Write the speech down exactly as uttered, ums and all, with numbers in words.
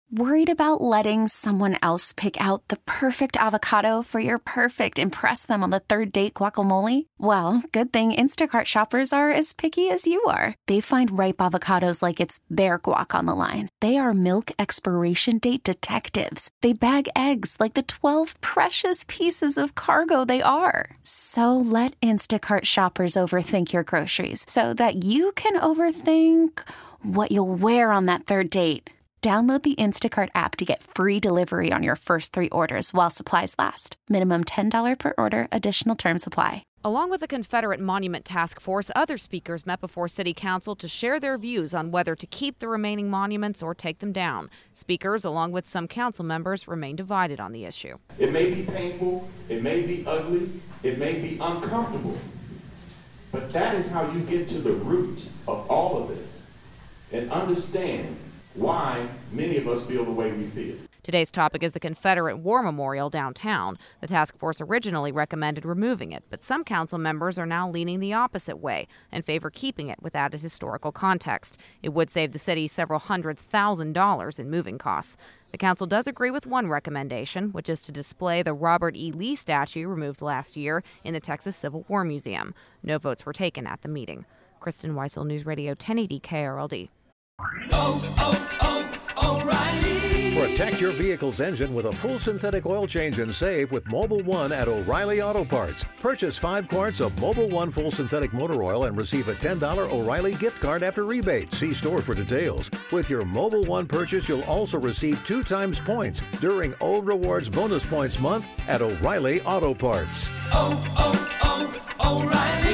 Worried about letting someone else pick out the perfect avocado for your perfect impress them on the third date guacamole? Well, good thing Instacart shoppers are as picky as you are. They find ripe avocados like it's their guac on the line. They are milk expiration date detectives. They bag eggs like the twelve precious pieces of cargo they are. So let Instacart shoppers overthink your groceries so that you can overthink what you'll wear on that third date. Download the Instacart app to get free delivery on your first three orders while supplies last. Minimum ten dollars per order. Additional terms apply. Along with the Confederate Monument Task Force, other speakers met before City Council to share their views on whether to keep the remaining monuments or take them down. Speakers, along with some council members, remain divided on the issue. It may be painful, it may be ugly, it may be uncomfortable, but that is how you get to the root of all of this and understand why many of us feel the way we feel. Today's topic is the Confederate War Memorial downtown. The task force originally recommended removing it, but some council members are now leaning the opposite way and favor keeping it with added historical context. It would save the city several hundred thousand dollars in moving costs. The council does agree with one recommendation, which is to display the Robert E. Lee statue removed last year in the Texas Civil War Museum. No votes were taken at the meeting. Kristen Weissel, News Radio ten eighty K R L D. Oh, oh, oh, O'Reilly. Protect your vehicle's engine with a full synthetic oil change and save with Mobil one at O'Reilly Auto Parts. Purchase five quarts of Mobil one full synthetic motor oil and receive a ten dollars O'Reilly gift card after rebate. See store for details. With your Mobil one purchase, you'll also receive two times points during O Rewards Bonus Points Month at O'Reilly Auto Parts. Oh, oh, oh, O'Reilly.